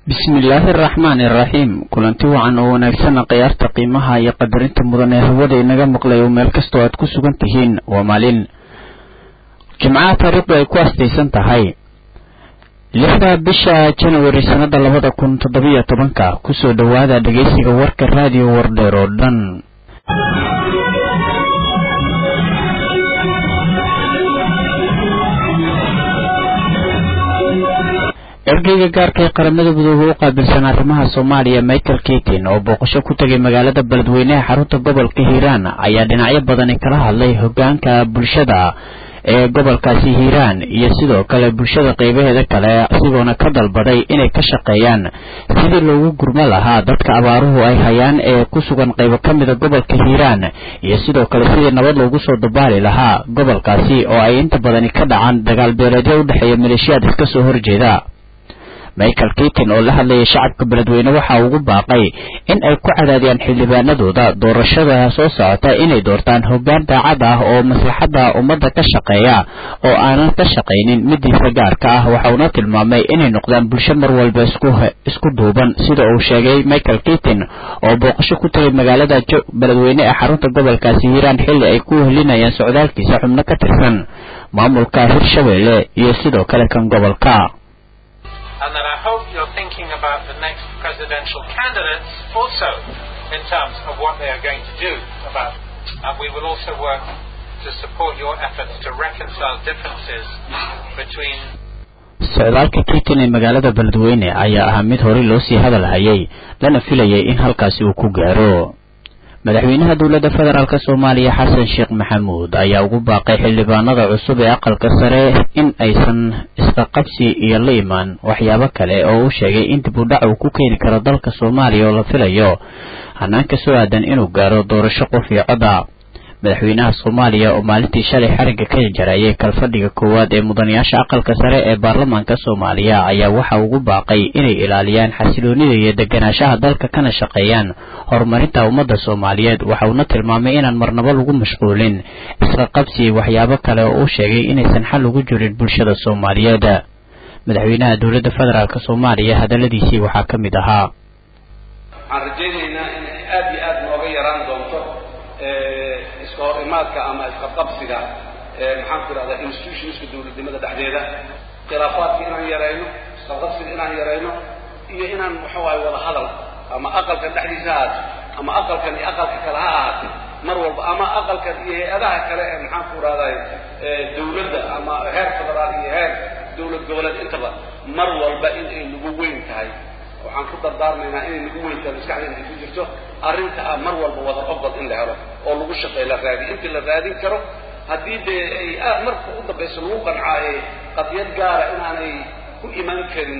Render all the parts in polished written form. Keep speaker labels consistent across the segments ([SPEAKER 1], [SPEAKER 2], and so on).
[SPEAKER 1] bismillaahi raxmaani raxiim kulanti wacan oo wanaagsan qiyaarta qiimaha iyo qadarinta mudan ee hawada inaga maqlayo meel kasta oo aad ku sugan tihiin waa maalin jimcaha taariikhdu ay ku astaysan tahay 6 bisha January sanada 2017 kusoo dhawaada dhageysiga warka raadiyo Wardheer oo dhan ergeyga gaarka ee qaramada midowga u qaabilsan arrimaha Soomaaliya Michael Keating oo booqasho ku tagay magaalada Beledweyne ee xarunta gobolka Hiiraan ayaa dhinacyo badan kala hadlay hoggaanka bulshada ee gobolkaasi Hiiraan iyo sidoo kale bulshada qaybaheeda kale asigoona ka dalbaday inay ka shaqeeyaan sidii loogu gurma lahaa dadka abaaruhu ay hayaan ee ku sugan qaybo kamid ah gobolka Hiiraan iyo sidoo kale sidii nabad loogu soo dabaali lahaa gobolkaasi oo ay inta badan ka dhacaan dagaal beeleedyo u dhaxeeya maleeshiyada iska soo horjeeda Michael Keating oo la hadlayay shacabka Beledweyne waxa uu ugu baaqay in ay ku cadaadiyaan xildhibaanadooda doorashada soo socota inay doortaan hoggaan daacad ah oo maslaxada ummadda ka shaqeeya oo aanan ka shaqeynin midiisa gaarka ah waxa uu tilmaamay inay noqdaan bulsho mar walba isku duuban sida uu sheegay Michael Keating oo booqasho ku tagay magaalada Beledweyne ee xarunta gobolkaasi Hiiraan xilli ay ku helinayaan socdaalkiisa xubno ka tirsan maamulka Hirshabeelle iyo sidoo kale kan gobolka
[SPEAKER 2] and that I hope you're thinking about the next presidential candidates also in terms of what they are going to do about it. And we will also work to support your efforts to reconcile differences between
[SPEAKER 1] socdaalka Keating ee magaalada Beledweyne ayaa ahaa mid hore loo sii hadal hayay lana filayay in halkaasi uu ku gaaro madaxweynaha dawladda federaalka Soomaaliya Xasan Sheekh Maxamuud ayaa ugu baaqay xildhibaanada cusub ee aqalka sare in aysan isqabsi iyo liimaan waxyaabo kale oo uu sheegay in dib u dhac uu ku keeni karo dalka Soomaaliya oo la filayo hanaanka soo aadan inuu gaaro doorasho qof iyo cod ah madaxweynaha Soomaaliya oo maalintii shalay xariga ka jaray kalfadhiga koowaad ee mudanayaasha aqalka sare ee baarlamaanka Soomaaliya ayaa waxa uu ugu baaqay inay ilaaliyaan xasiloonida iyo deganaanshaha dalka kana shaqeeyaan horumarinta ummadda Soomaaliyeed waxa uu tilmaamay inaan marnaba lagu mashquulin isla qabsi waxyaabo kale oo uu sheegay inaysan xal ugu jirin bulshada Soomaaliyeed madaxweynaha dawladda federaalka Soomaaliya hadaladiisii waxaa kamid ahaa
[SPEAKER 3] arjeynayna in aad iyo aad nooga yaraan doonto iskoorimaadka ama isqabsiga maxaan ku raaddaa institutionska dawladnimada dhexdeeda khilaafaadka inaan yareyno isqabsiga inaan yareyno iyo inaan waxa waay wada hadal ama aqalka dhexdiisa aad ama aqalkan iyo aqalka kale ha ahaatee mar walba ama aqalkan iyo hay'adaha kale ee maxaan ku raaddaa dawladda ama heer federaal iyo heer dawlad goboleed intaba mar walba in ay nagu weyn tahay waxaan ku dardaarmaynaa inay nagu weyn tahay maskaxdeena ay ku jirto arrinta mar walba wada ogol in la helo oo lagu shaqeeyo la raadi inta la raadin karo haddii ay marka u dambayso lagu qancaayo qadiyad gaara inaanay ku iman karin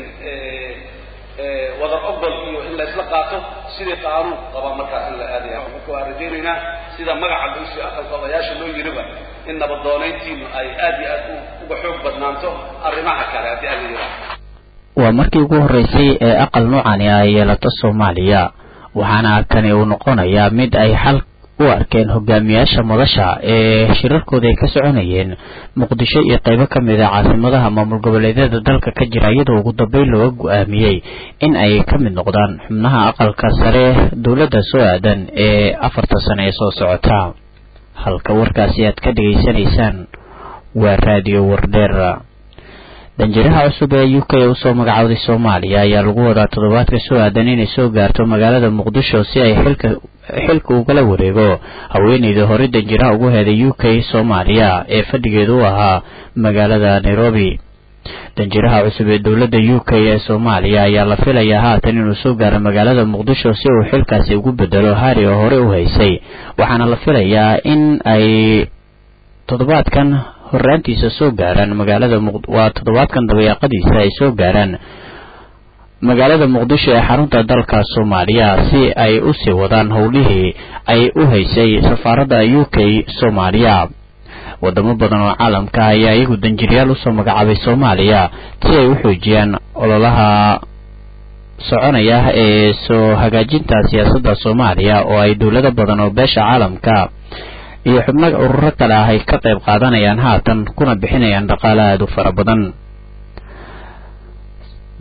[SPEAKER 3] wada ogol iyo in la isla qaato sidii qaanuun qaba markaas in la aadayo waxaan ku arjeenaynaa sida magaca bulsho aqalka odayaasha loo yiriba in nabadoonayntiinu ay aad iyo aad uga xoog badnaanto arrimaha kale haddii aan yiraahdo
[SPEAKER 1] waa markii ugu horeysay ee aqal noocan ay yeelato Soomaaliya waxaana kani uu noqonayaa mid ay xal u arkeen hogaamiyaasha madasha ee shirarkooda ay ka soconayeen Muqdisho iyo qaybo kamid ah caasimadaha maamul goboleedyada dalka ka jira iyadoo ugu dambeyn loo go'aamiyay in ay ka mid noqdaan xubnaha aqalka sare dawladda soo aadan ee 4 sano ee soo socota halka warkaasi aad ka dhageysanaysaan waa raadiyo Wardheer danjiraha cusub ee UK oo soo magacawday Soomaaliya ayaa lagu wadaa toddobaadka soo aadan inay soo gaarto magaalada Muqdisho si ay xilka uga wareego haweeneyda hore danjiraha ugu heeday UK Soomaaliya ee fadhigeedu ahaa magaalada Nairobi danjiraha cusub ee dawladda UK ee Soomaaliya ayaa la filayaa haatan inuu soo gaaro magaalada Muqdisho si uu xilkaasi ugu bedelo Hari oo hore u haysay waxaana la filayaa in ay toddobaadkan horaantiisa soo gaaraan magaalada waa toddobaadkan dabayaaqadiisa ay soo gaaraan magaalada Muqdisho ee xarunta dalka Soomaaliya si ay u sii wadaan howlihii ay u haysay safaaradda UK Soomaaliya wadamo badan oo caalamka ayaa iyagu danjirayaal u soo magacaabay Soomaaliya si ay u xoojiyaan ololaha soconaya ee soo hagaajinta siyaasadda Soomaaliya oo ay dawlado badan oo beesha caalamka iyo xubno ururo kale ah ay ka qayb qaadanayaan haatan kuna bixinayaan dhaqaale aad u fara badan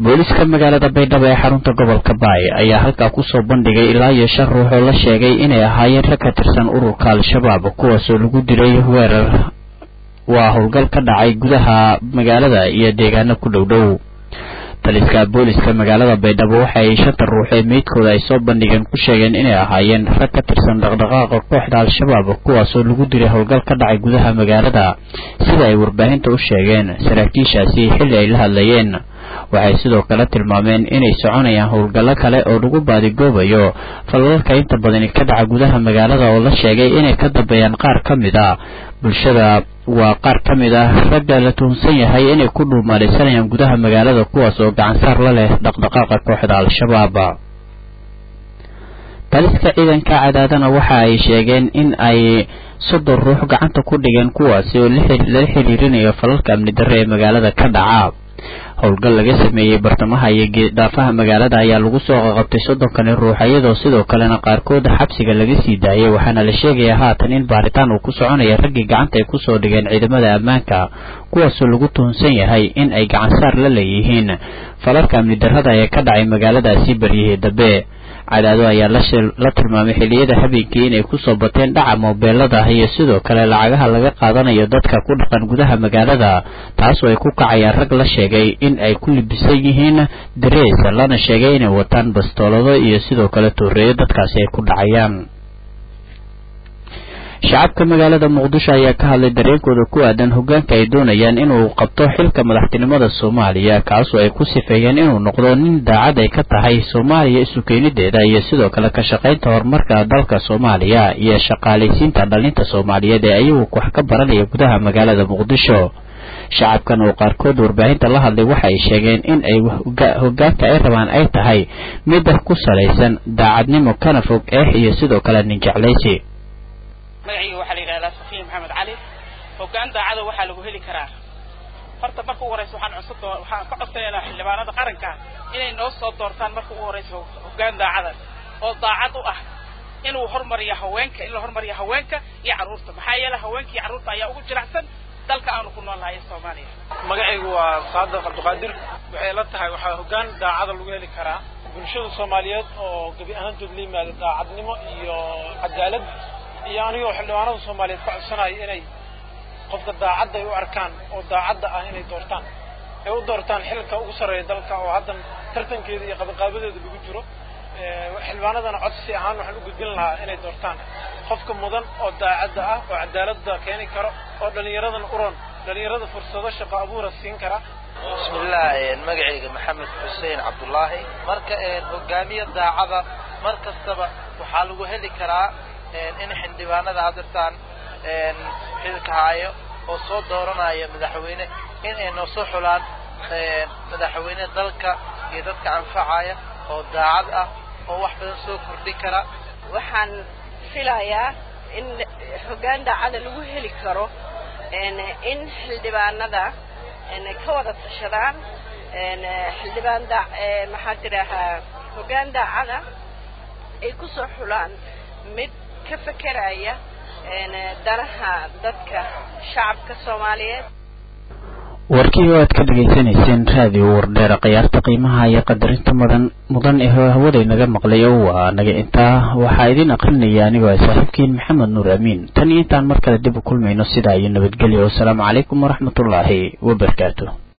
[SPEAKER 1] booliska magaalada Baydhabo ee xarunta gobolka Baay ayaa halka ku soo bandhigay ilaa iyo 5 ruux oo la sheegay inay ahaayeen rag ka tirsan ururka Al-Shabaab kuwaas oo lagu dilay weerar waa howlgal ka dhacay gudaha magaalada iyo deegaano ku dhow taliska booliska magaalada Baydhabo waxa ay 5 ruux ee meydkooda ay soo bandhigeen ku sheegeen inay ahaayeen rag ka tirsan dhaqdhaqaaqa kooxda Al-Shabaab kuwaas oo lagu dilay howlgal ka dhacay gudaha magaalada sida ay warbaahinta u sheegeen saraakiishaasi xilli ay la hadlayeen waxay sidoo kale tilmaameen inay soconayaan howlgallo kale oo lagu baadigoobayo falalka inta badan ka dhaca gudaha magaalada oo la sheegay inay ka dambeeyaan qaar kamid ah bulshada waa qaar kamid ah ragga la tuhunsan yahay inay ku dhuumalaysanayaan gudaha magaalada kuwaas oo gacan saar la leh dhaqdhaqaaqa kooxda Al-Shabaab taliska ciidanka cadaadana waxa ay sheegeen in ay 30 ruux gacanta ku dhigeen kuwaas oo la xiriirinayo falalka amni darro ee magaalada ka dhaca howlgal laga sameeyay bartamaha iyo geedaafaha magaalada ayaa lagu soo qabtay 30 ruux iyadoo sidoo kalena qaarkood xabsiga laga sii daayay waxaana la sheegayaa haatan in baaritaan uu ku soconayo raggii gacanta ay ku soo dhigeen ciidamada ammaanka kuwaas oo lagu tuhunsan yahay in ay gacan saar la leeyihiin falalka amni darrada ee ka dhacay magaaladaasi baryihii dambe cadaado ayaa la tilmaamay xilliyada habeenkii inay ku soo bateen dhaca moobeelada iyo sidoo kale lacagaha laga qaadanayo dadka ku dhaqan gudaha magaalada taas oo ay ku kacayaan rag la sheegay in ay ku libisan yihiin darees lana sheegay inay wataan bastoolado iyo sidoo kale tooreeyo dadkaasi ay ku dhacayaan shacabka magaalada Muqdisho ayaa ka hadlay dareenkooda ku aadan hoggaanka ay doonayaan inuu qabto xilka madaxtinimada Soomaaliya kaas oo ay ku sifeeyeen inuu noqdo nin daacad ay ka tahay Soomaaliya isu keenideeda iyo sidoo kale ka shaqaynta horumarka dalka Soomaaliya iyo shaqaaleysiinta dhalinta Soomaaliyeed ee ayagu wax ka baranaya gudaha magaalada Muqdisho shacabkan oo qaarkood warbaahinta la hadlay waxa ay sheegeen in ay hoggaanka ay rabaan ay tahay mid ku saleysan daacadnimo kana fog iyo sidoo kale nin jeclaysi
[SPEAKER 4] magacaygu waxa la yiraahdaa Safiin Maxamed Cali hoggaan daacada waxa lagu heli karaa horta marka ugu horeysa waxaan ka codsanaynaa xildhibaanada qaranka inay noo soo doortaan marka ugu horeysa hoggaan daacada oo daacad u ah inuu hormariyo haweenka in la hormariyo haweenka iyo carruurta maxaa yeelay haweenka iyo carruurta ayaa ugu jiracsan dalka aanu ku noolahay Soomaaliya
[SPEAKER 5] magacaygu waa Saadaq Cabdiqaadir waxay la tahay waxa hoggaan daacada lagu heli karaa bulshada Soomaaliyeed oo gabi ahaantood liimaad daacadnimo iyo cadaalad iyo aniga xildhibaanada Soomaaliyeed ka codsanay inay qofka daacad ay u arkaan oo daacad ah inay doortaan ay u doortaan xilka ugu sareeya dalka oo hadda tartankeeda iyo qabqaabadeeda lagu jiro xildhibaanadana codsi ahaan waxaan u gudbin lahaa inay doortaan qofka mudan oo daacad ah oo cadaaladda keeni karo oo dhalinyarada fursado shaqo abuur siin kara
[SPEAKER 6] bismillah magacayga Maxamed Xuseen Cabdullaahi marka hogaamiye daacada markastaba waxa lagu heli karaa in xildhibaanada hadirtaan xilka hayo oo soo dooranaya madaxweyne in ay noo soo xulaan madaxweyne dalka iyo dadka anfacaya oo daacad ah oo wax badan soo kordhin kara
[SPEAKER 7] waxaan filayaa in hoggaan daacada lagu heli karo in xildhibaanada ka wada tashadaan xildhibaan maxaa tiraahdaa hoggaan daacada ay ku soo xulaan mid ka fakaraya danaha dadka shacabka Soomaaliyeed
[SPEAKER 1] warkii oo aad ka dhageysanayseen raadiyo wardheer qiyaasta qiimaha iyo qadarinta mudan ee hawada inaga maqlay oo naga intaa waxa idin aqrinaya anigoo saaxiibkiin Maxamed Nuur Amiin tan intaan mar kale dib u kulmayno sida ay nabadgelyo. Assalaamu calaykum waraxmatullaahi wabarakaatuh.